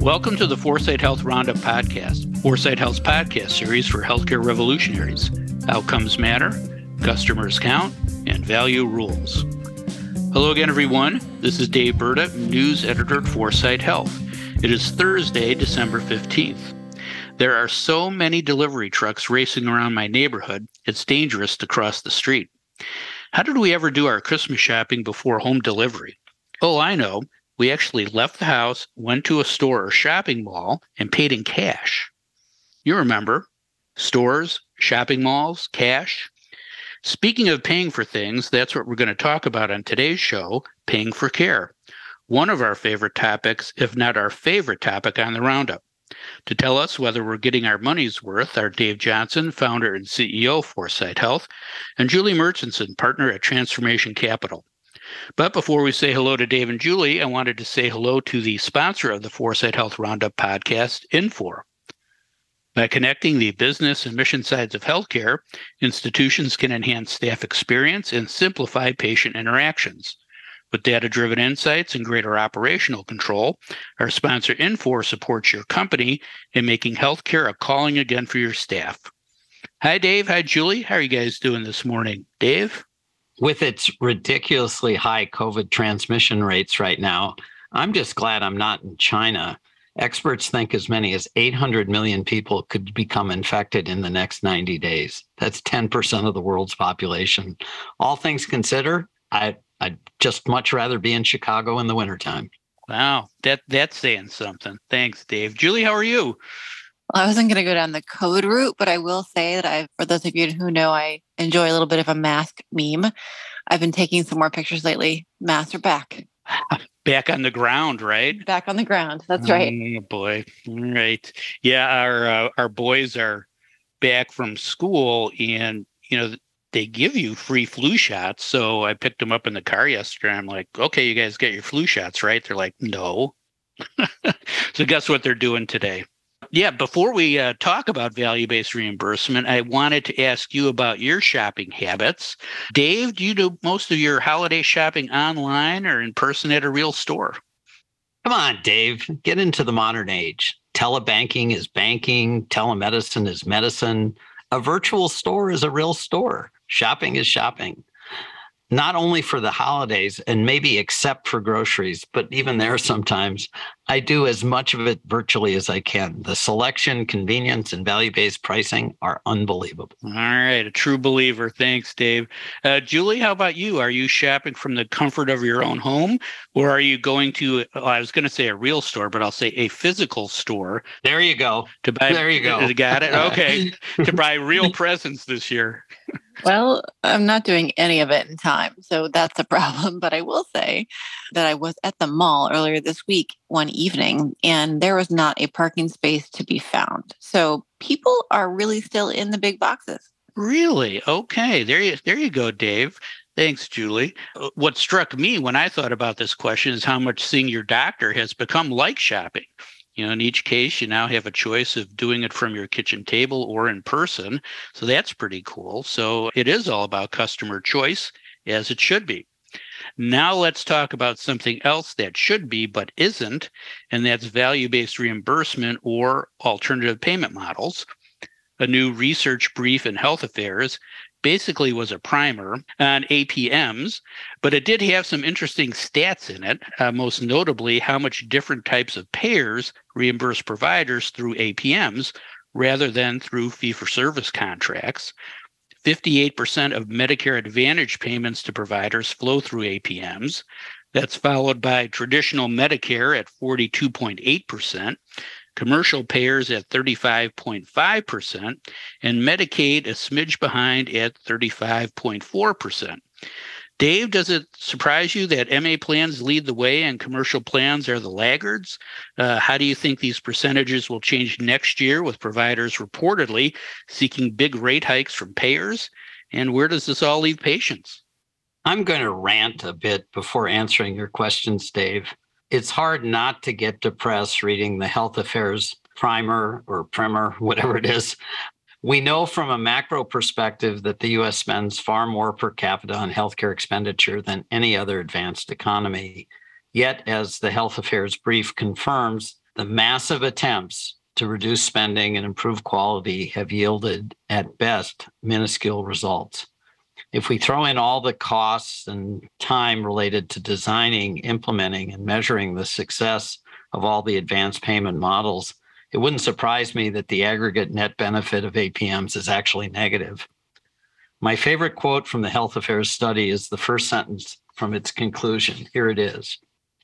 Welcome to the Foresight Health Roundup podcast, Foresight Health's podcast series for healthcare revolutionaries. Outcomes matter, customers count, and value rules. Hello again, everyone. This is Dave Burda, news editor at Foresight Health. It is Thursday, December 15th. There are so many delivery trucks racing around my neighborhood, it's dangerous to cross the street. How did we ever do our Christmas shopping before home delivery? Oh, I know. We actually left the house, went to a store or shopping mall, and paid in cash. You remember, stores, shopping malls, cash. Speaking of paying for things, that's what we're going to talk about on today's show, paying for care. One of our favorite topics, if not our favorite topic on the Roundup. To tell us whether we're getting our money's worth are Dave Johnson, founder and CEO of Foresight Health, and Julie Murchison, partner at Transformation Capital. But before we say hello to Dave and Julie, I wanted to say hello to the sponsor of the Foresight Health Roundup podcast, Infor. By connecting the business and mission sides of healthcare, institutions can enhance staff experience and simplify patient interactions. With data-driven insights and greater operational control, our sponsor Infor supports your company in making healthcare a calling again for your staff. Hi, Dave. Hi, Julie. How are you guys doing this morning? Dave? With its ridiculously high COVID transmission rates right now, I'm just glad I'm not in China. Experts think as many as 800 million people could become infected in the next 90 days. That's 10% of the world's population. All things considered, I'd just much rather be in Chicago in the wintertime. Wow, that's saying something. Thanks, Dave. Julie, how are you? Well, I wasn't going to go down the COVID route, but I will say that for those of you who know, I enjoy a little bit of a mask meme. I've been taking some more pictures lately. Masks are back. Back on the ground, right? Back on the ground. That's right. Oh, boy. All right. Yeah, our boys are back from school, and, they give you free flu shots. So I picked them up in the car yesterday. I'm like, okay, you guys get your flu shots, right? They're like, no. So guess what they're doing today? Yeah, before we talk about value-based reimbursement, I wanted to ask you about your shopping habits. Dave, do you do most of your holiday shopping online or in person at a real store? Come on, Dave, get into the modern age. Telebanking is banking. Telemedicine is medicine. A virtual store is a real store. Shopping is shopping. Not only for the holidays and maybe except for groceries, but even there sometimes, I do as much of it virtually as I can. The selection, convenience, and value-based pricing are unbelievable. All right, a true believer. Thanks, Dave. Julie, how about you? Are you shopping from the comfort of your own home, or are you going to, I was going to say a real store, but I'll say a physical store? There you go. There you go. Got it? Okay. To buy real presents this year. Well, I'm not doing any of it in time, so that's a problem. But I will say that I was at the mall earlier this week, one evening, and there was not a parking space to be found. So people are really still in the big boxes. Really? Okay. There you go, Dave. Thanks, Julie. What struck me when I thought about this question is how much seeing your doctor has become like shopping. In each case, you now have a choice of doing it from your kitchen table or in person. So that's pretty cool. So it is all about customer choice, as it should be. Now let's talk about something else that should be but isn't, and that's value-based reimbursement or alternative payment models. A new research brief in Health Affairs basically was a primer on APMs, but it did have some interesting stats in it, most notably how much different types of payers reimburse providers through APMs rather than through fee-for-service contracts. 58% of Medicare Advantage payments to providers flow through APMs. That's followed by traditional Medicare at 42.8%. Commercial payers at 35.5%, and Medicaid a smidge behind at 35.4%. Dave, does it surprise you that MA plans lead the way and commercial plans are the laggards? How do you think these percentages will change next year with providers reportedly seeking big rate hikes from payers? And where does this all leave patients? I'm going to rant a bit before answering your questions, Dave. It's hard not to get depressed reading the Health Affairs primer or primer, whatever it is. We know from a macro perspective that the U.S. spends far more per capita on healthcare expenditure than any other advanced economy. Yet, as the Health Affairs brief confirms, The massive attempts to reduce spending and improve quality have yielded, at best, minuscule results. If we throw in all the costs and time related to designing, implementing, and measuring the success of all the advanced payment models, it wouldn't surprise me that the aggregate net benefit of APMs is actually negative. My favorite quote from the Health Affairs study is the first sentence from its conclusion. Here it is.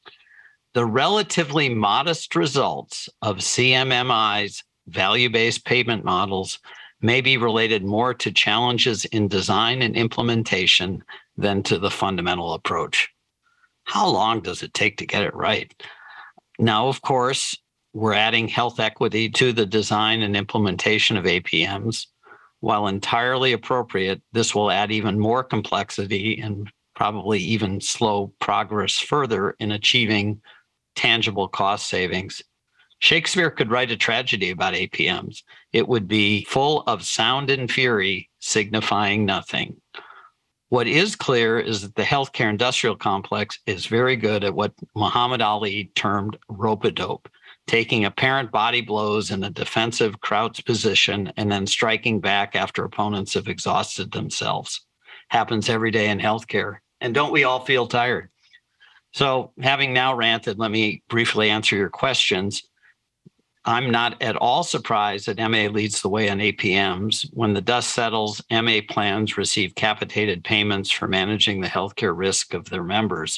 The relatively modest results of CMMI's value-based payment models may be related more to challenges in design and implementation than to the fundamental approach. How long does it take to get it right? Now, of course, we're adding health equity to the design and implementation of APMs. While entirely appropriate, this will add even more complexity and probably even slow progress further in achieving tangible cost savings. Shakespeare could write a tragedy about APMs. It would be full of sound and fury, signifying nothing. What is clear is that the healthcare industrial complex is very good at what Muhammad Ali termed rope-a-dope, taking apparent body blows in a defensive crouch position and then striking back after opponents have exhausted themselves. Happens every day in healthcare. And don't we all feel tired? So having now ranted, let me briefly answer your questions. I'm not at all surprised that MA leads the way on APMs. When the dust settles, MA plans receive capitated payments for managing the healthcare risk of their members.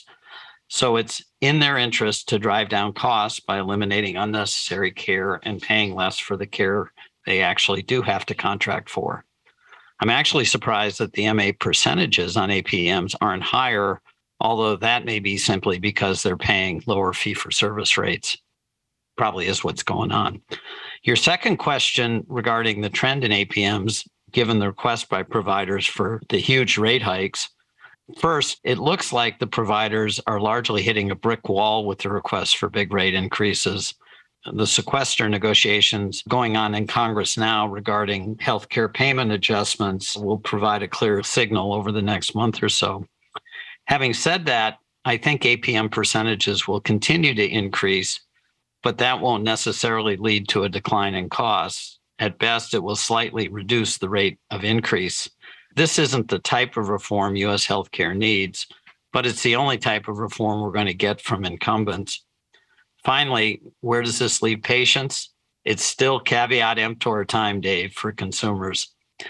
So it's in their interest to drive down costs by eliminating unnecessary care and paying less for the care they actually do have to contract for. I'm actually surprised that the MA percentages on APMs aren't higher, although that may be simply because they're paying lower fee-for-service rates. Probably is what's going on. Your second question regarding the trend in APMs, given the request by providers for the huge rate hikes, first, it looks like the providers are largely hitting a brick wall with the request for big rate increases. The sequester negotiations going on in Congress now regarding healthcare payment adjustments will provide a clear signal over the next month or so. Having said that, I think APM percentages will continue to increase, but that won't necessarily lead to a decline in costs. At best, it will slightly reduce the rate of increase. This isn't the type of reform U.S. healthcare needs, but it's the only type of reform we're going to get from incumbents. Finally, where does this leave patients? It's still caveat emptor time, Dave, for consumers.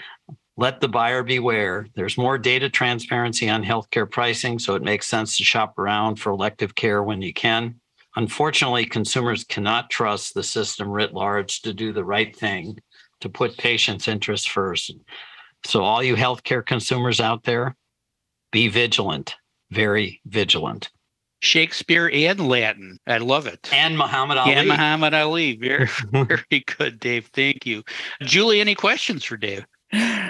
Let the buyer beware. There's more data transparency on healthcare pricing, so it makes sense to shop around for elective care when you can. Unfortunately, consumers cannot trust the system writ large to do the right thing, to put patients' interests first. So all you healthcare consumers out there, be vigilant, very vigilant. Shakespeare and Latin. I love it. And Muhammad Ali. And Muhammad Ali. Very, very good, Dave. Thank you. Julie, any questions for Dave? It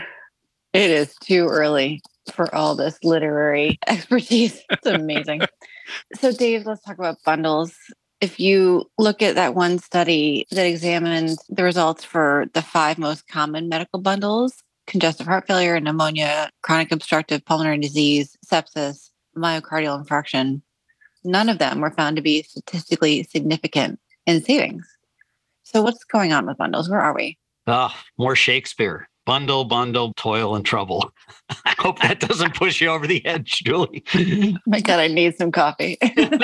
is too early for all this literary expertise. It's amazing. So, Dave, let's talk about bundles. If you look at that one study that examined the results for the 5 most common medical bundles, congestive heart failure, pneumonia, chronic obstructive pulmonary disease, sepsis, myocardial infarction, none of them were found to be statistically significant in savings. So what's going on with bundles? Where are we? More Shakespeare. Bundle, bundle, toil, and trouble. I hope that doesn't push you over the edge, Julie. My God, I need some coffee.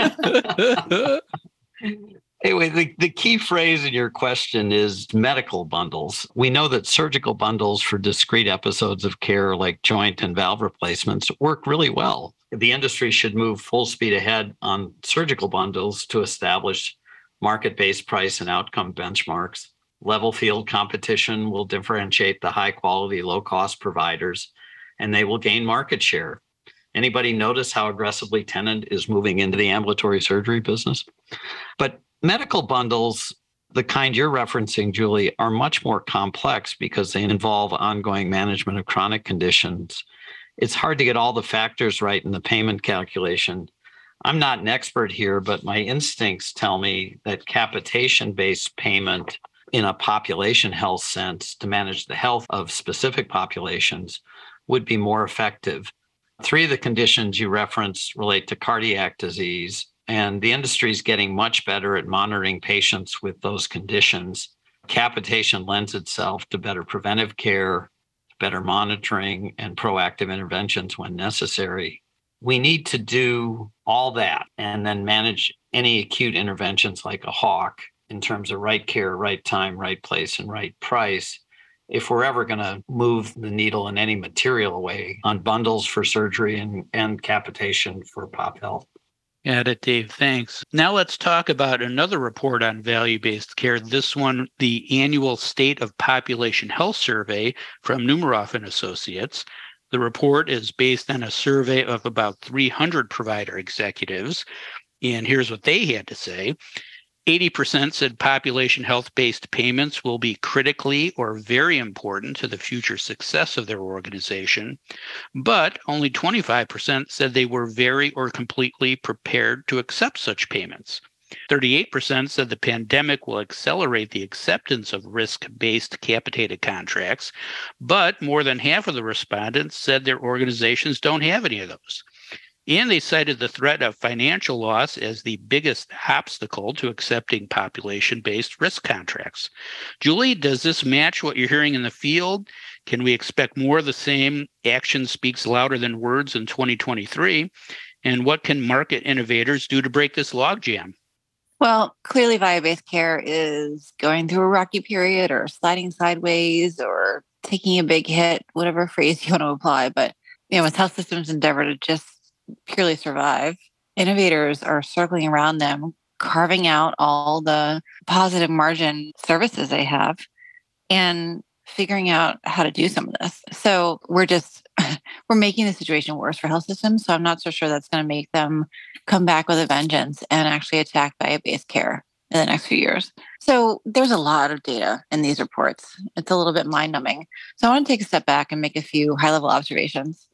Anyway, the key phrase in your question is medical bundles. We know that surgical bundles for discrete episodes of care like joint and valve replacements work really well. The industry should move full speed ahead on surgical bundles to establish market-based price and outcome benchmarks. Level field competition will differentiate the high-quality, low-cost providers, and they will gain market share. Anybody notice how aggressively Tenet is moving into the ambulatory surgery business? But medical bundles, the kind you're referencing, Julie, are much more complex because they involve ongoing management of chronic conditions. It's hard to get all the factors right in the payment calculation. I'm not an expert here, but my instincts tell me that capitation-based payment in a population health sense to manage the health of specific populations would be more effective. 3 of the conditions you referenced relate to cardiac disease, And the industry is getting much better at monitoring patients with those conditions. Capitation lends itself to better preventive care, better monitoring, and proactive interventions when necessary. We need to do all that and then manage any acute interventions like a hawk in terms of right care, right time, right place, and right price if we're ever going to move the needle in any material way on bundles for surgery and capitation for pop health. Got it, Dave. Thanks. Now let's talk about another report on value-based care. This one, the annual State of Population Health Survey from Numeroff and Associates. The report is based on a survey of about 300 provider executives. And here's what they had to say. 80% said population health-based payments will be critically or very important to the future success of their organization, but only 25% said they were very or completely prepared to accept such payments. 38% said the pandemic will accelerate the acceptance of risk-based capitated contracts, but more than half of the respondents said their organizations don't have any of those. And they cited the threat of financial loss as the biggest obstacle to accepting population-based risk contracts. Julie, does this match what you're hearing in the field? Can we expect more of the same? Action speaks louder than words in 2023. And what can market innovators do to break this logjam? Well, clearly value-based care is going through a rocky period or sliding sideways or taking a big hit, whatever phrase you want to apply. But, with health systems endeavor to just purely survive, innovators are circling around them, carving out all the positive margin services they have and figuring out how to do some of this. So we're making the situation worse for health systems. So I'm not so sure that's going to make them come back with a vengeance and actually attack value-based care in the next few years. So there's a lot of data in these reports. It's a little bit mind-numbing. So I want to take a step back and make a few high-level observations.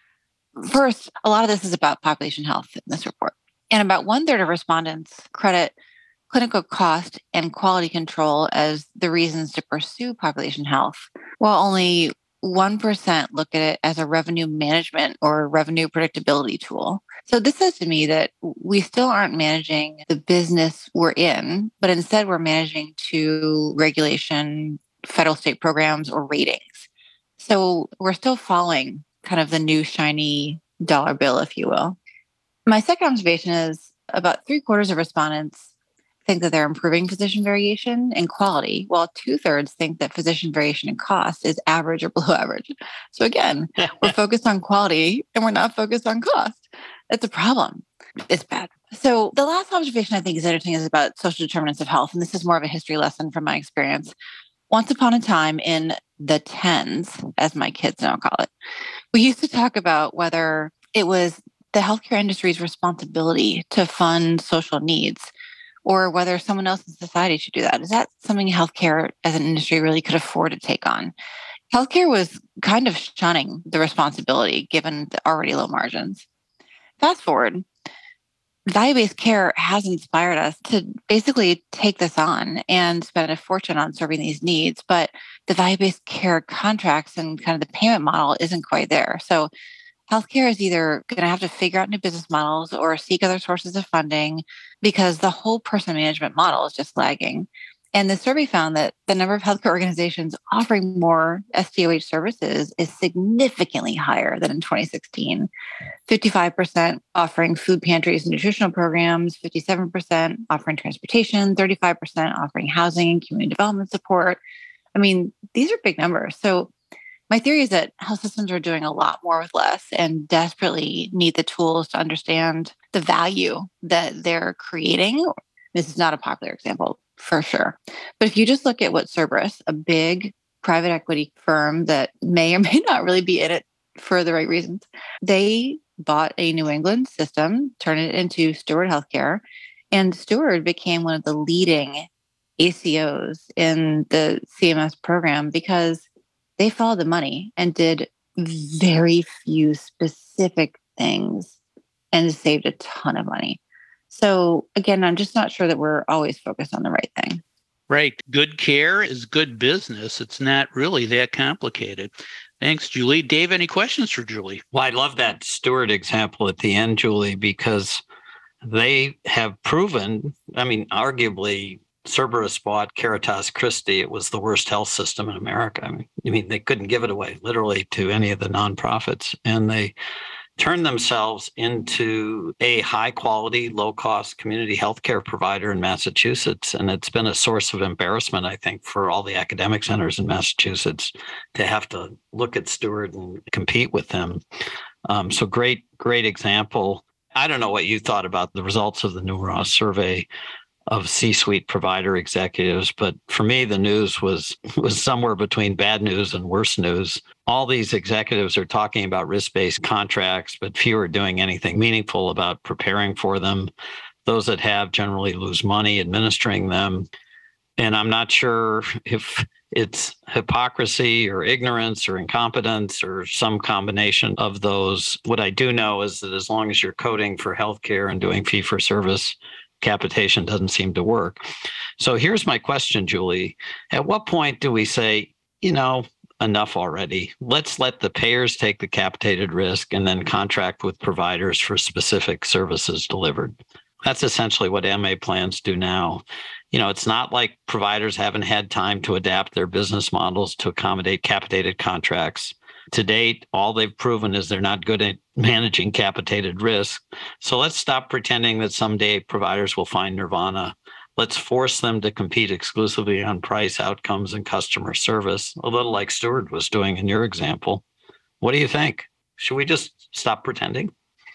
First, a lot of this is about population health in this report. And about 1/3 of respondents credit clinical cost and quality control as the reasons to pursue population health, while only 1% look at it as a revenue management or revenue predictability tool. So this says to me that we still aren't managing the business we're in, but instead we're managing to regulation, federal state programs, or ratings. So we're still following kind of the new shiny dollar bill, if you will. My second observation is about 3/4 of respondents think that they're improving physician variation and quality, while 2/3 think that physician variation and cost is average or below average. So again, we're focused on quality and we're not focused on cost. It's a problem. It's bad. So the last observation I think is interesting is about social determinants of health. And this is more of a history lesson from my experience. Once upon a time in the 10s, as my kids now call it, we used to talk about whether it was the healthcare industry's responsibility to fund social needs or whether someone else in society should do that. Is that something healthcare as an industry really could afford to take on? Healthcare was kind of shunning the responsibility given the already low margins. Fast forward, value-based care has inspired us to basically take this on and spend a fortune on serving these needs, but the value-based care contracts and kind of the payment model isn't quite there. So healthcare is either going to have to figure out new business models or seek other sources of funding because the whole person management model is just lagging. And the survey found that the number of healthcare organizations offering more SDOH services is significantly higher than in 2016. 55% offering food pantries and nutritional programs, 57% offering transportation, 35% offering housing and community development support. I mean, these are big numbers. So my theory is that health systems are doing a lot more with less and desperately need the tools to understand the value that they're creating. This is not a popular example, for sure. But if you just look at what Cerberus, a big private equity firm that may or may not really be in it for the right reasons, they bought a New England system, turned it into Steward Healthcare, and Steward became one of the leading ACOs in the CMS program because they followed the money and did very few specific things and saved a ton of money. So again, I'm just not sure that we're always focused on the right thing. Right. Good care is good business. It's not really that complicated. Thanks, Julie. Dave, any questions for Julie? Well, I love that Steward example at the end, Julie, because they have proven, arguably Cerberus bought Caritas Christi. It was the worst health system in America. They couldn't give it away literally to any of the nonprofits. And they turned themselves into a high quality, low cost community healthcare provider in Massachusetts. And it's been a source of embarrassment, I think, for all the academic centers in Massachusetts to have to look at Steward and compete with them. So great example. I don't know what you thought about the results of the Numera survey of C-suite provider executives, but for me, the news was somewhere between bad news and worse news. All these executives are talking about risk-based contracts, but few are doing anything meaningful about preparing for them. Those that have generally lose money administering them. And I'm not sure if it's hypocrisy or ignorance or incompetence or some combination of those. What I do know is that as long as you're coding for healthcare and doing fee-for-service, capitation doesn't seem to work. So here's my question, Julie. At what point do we say, enough already? Let's let the payers take the capitated risk and then contract with providers for specific services delivered. That's essentially what MA plans do now. It's not like providers haven't had time to adapt their business models to accommodate capitated contracts. To date, all they've proven is they're not good at managing capitated risk. So let's stop pretending that someday providers will find nirvana. Let's force them to compete exclusively on price, outcomes, and customer service, a little like Steward was doing in your example. What do you think? Should we just stop pretending?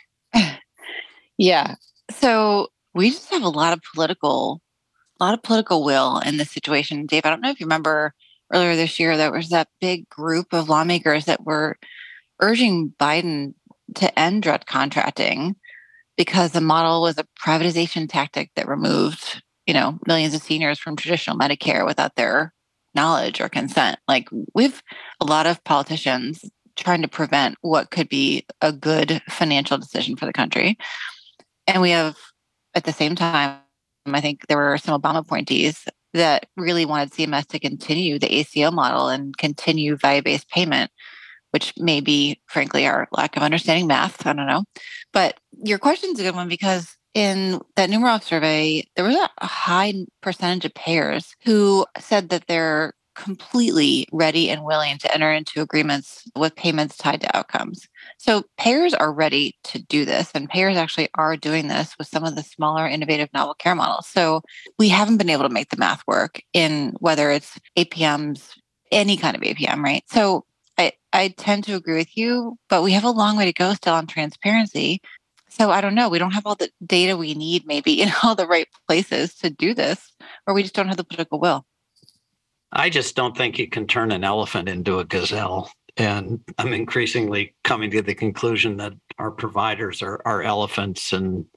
Yeah. So we just have a lot of political will in this situation. Dave, I don't know if you remember earlier this year, there was that big group of lawmakers that were urging Biden to end direct contracting because the model was a privatization tactic that removed, millions of seniors from traditional Medicare without their knowledge or consent. Like, we've a lot of politicians trying to prevent what could be a good financial decision for the country. And we have, at the same time, I think there were some Obama appointees that really wanted CMS to continue the ACO model and continue value-based payment, which may be, frankly, our lack of understanding math. I don't know. But your question's a good one, because in that Numera survey, there was a high percentage of payers who said that they're completely ready and willing to enter into agreements with payments tied to outcomes. So payers are ready to do this, and payers actually are doing this with some of the smaller, innovative novel care models. So we haven't been able to make the math work in whether it's APMs, any kind of APM, right? So I tend to agree with you, but we have a long way to go still on transparency. So I don't know. We don't have all the data we need maybe in all the right places to do this, or we just don't have the political will. I just don't think you can turn an elephant into a gazelle. And I'm increasingly coming to the conclusion that our providers are elephants, and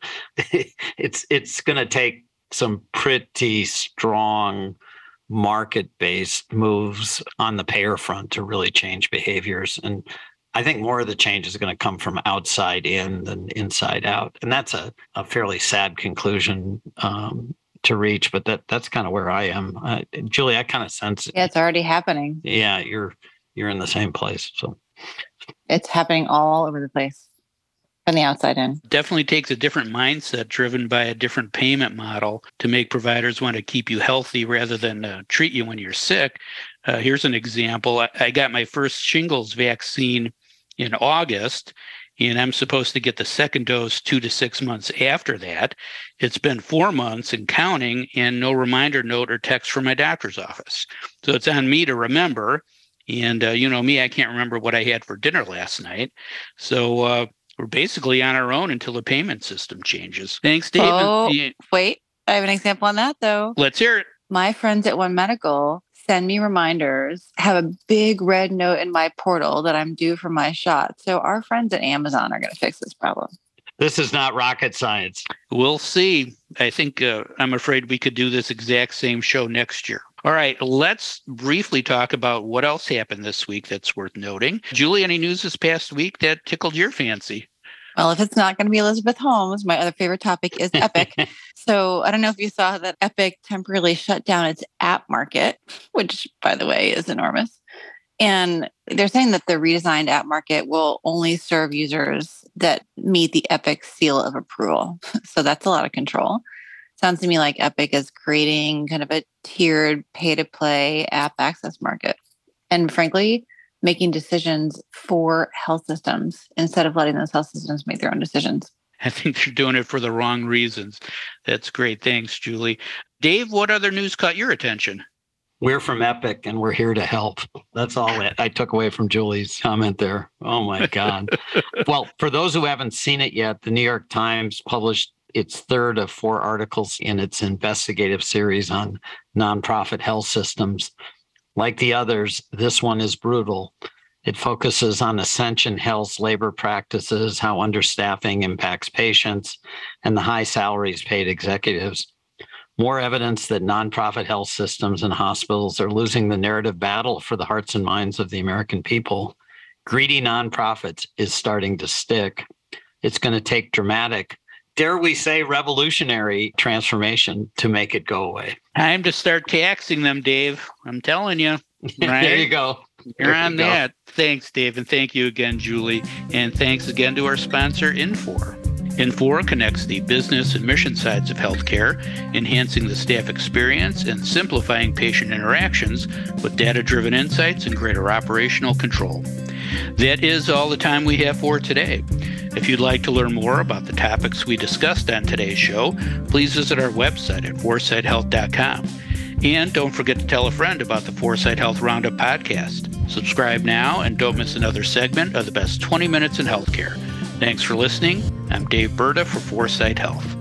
it's going to take some pretty strong market-based moves on the payer front to really change behaviors. And I think more of the change is going to come from outside in than inside out. And that's a fairly sad conclusion to reach, but that's kind of where I am. Julie, I kind of sense it. Yeah, it's already happening. Yeah, you're in the same place. So it's happening all over the place from the outside in. Definitely takes a different mindset driven by a different payment model to make providers want to keep you healthy rather than treat you when you're sick. Here's an example. I got my first shingles vaccine in August, and I'm supposed to get the second dose 2 to 6 months after that. It's been 4 months and counting, and no reminder note or text from my doctor's office. So it's on me to remember. And me, I can't remember what I had for dinner last night. So we're basically on our own until the payment system changes. Thanks, David. Oh, wait, I have an example on that, though. Let's hear it. My friends at One Medical send me reminders, have a big red note in my portal that I'm due for my shot. So our friends at Amazon are going to fix this problem. This is not rocket science. We'll see. I think I'm afraid we could do this exact same show next year. All right, let's briefly talk about what else happened this week that's worth noting. Julie, any news this past week that tickled your fancy? Well, if it's not going to be Elizabeth Holmes, my other favorite topic is Epic. So I don't know if you saw that Epic temporarily shut down its app market, which, by the way, is enormous. And they're saying that the redesigned app market will only serve users that meet the Epic seal of approval. So that's a lot of control. Sounds to me like Epic is creating kind of a tiered pay-to-play app access market. And frankly, making decisions for health systems instead of letting those health systems make their own decisions. I think they're doing it for the wrong reasons. That's great. Thanks, Julie. Dave, what other news caught your attention? We're from Epic and we're here to help. That's all I took away from Julie's comment there. Oh my God. Well, for those who haven't seen it yet, the New York Times published its third of 4 articles in its investigative series on nonprofit health systems. Like the others, this one is brutal. It focuses on Ascension Health's labor practices, how understaffing impacts patients, and the high salaries paid executives. More evidence that nonprofit health systems and hospitals are losing the narrative battle for the hearts and minds of the American people. Greedy nonprofits is starting to stick. It's going to take dramatic, dare we say, revolutionary transformation to make it go away. Time to start taxing them, Dave. I'm telling you. Right? There you go. You're on that. Thanks, Dave. And thank you again, Julie. And thanks again to our sponsor, Infor. Infor connects the business and mission sides of healthcare, enhancing the staff experience and simplifying patient interactions with data-driven insights and greater operational control. That is all the time we have for today. If you'd like to learn more about the topics we discussed on today's show, please visit our website at foresightshealth.com. And don't forget to tell a friend about the Foresight Health Roundup podcast. Subscribe now and don't miss another segment of the best 20 minutes in healthcare. Thanks for listening. I'm Dave Burda for Foresight Health.